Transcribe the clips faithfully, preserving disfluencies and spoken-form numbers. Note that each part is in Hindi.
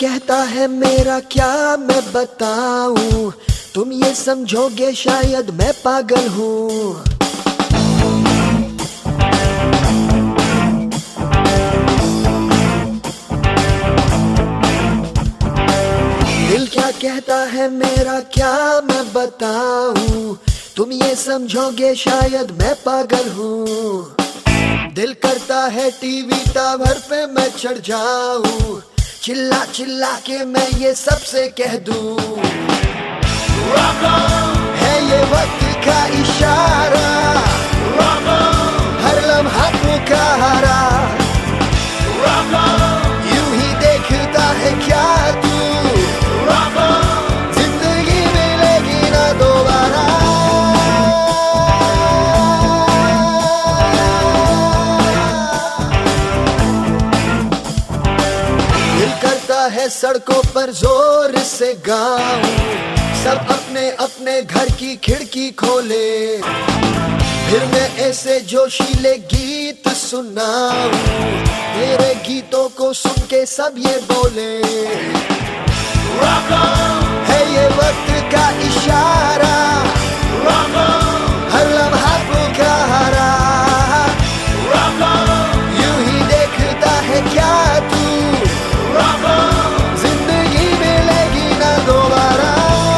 कहता है मेरा क्या मैं बताऊं, तुम ये समझोगे शायद मैं पागल हूँ। दिल क्या कहता है मेरा क्या मैं बताऊं, तुम ये समझोगे शायद मैं पागल हूँ। दिल करता है टीवी टावर पे मैं चढ़ जाऊं, चिल्ला चिल्ला के मैं ये सबसे कह दूं, है ये वक्त का इशारा, हर लम्हा पुकारा, यूं ही देखता है क्या तू, जिंदगी मिलेगी ना दोबारा। दिल करता है सड़कों पर जोर से गाऊं, सब अपने अपने घर की खिड़की खोले, फिर मैं ऐसे जोशीले गीत सुनाऊं, मेरे गीतों को सुन के सब ये बोले, है ये वक्त का इशारा, हर लम्हा पुकारा, यूं ही देखता है क्या तू, जिंदगी मिलेगी ना दोबारा।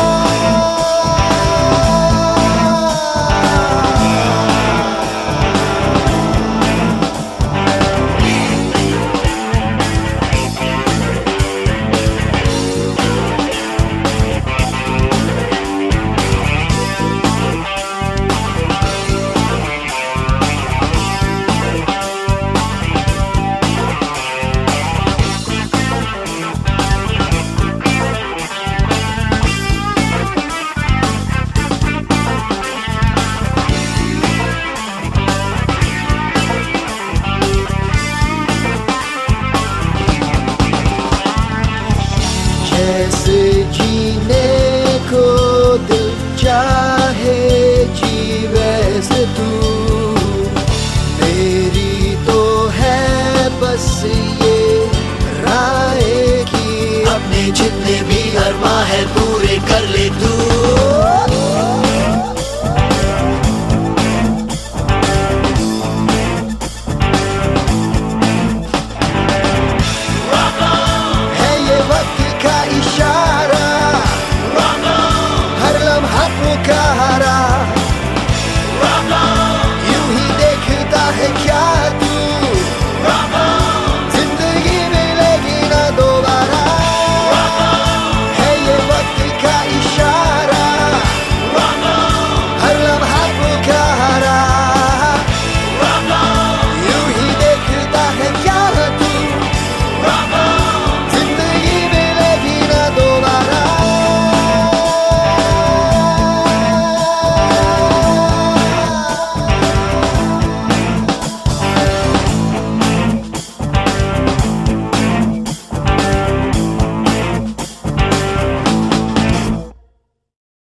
जैसे जीने को दिल चाहे जी वैसे तू, मेरी तो है बस ये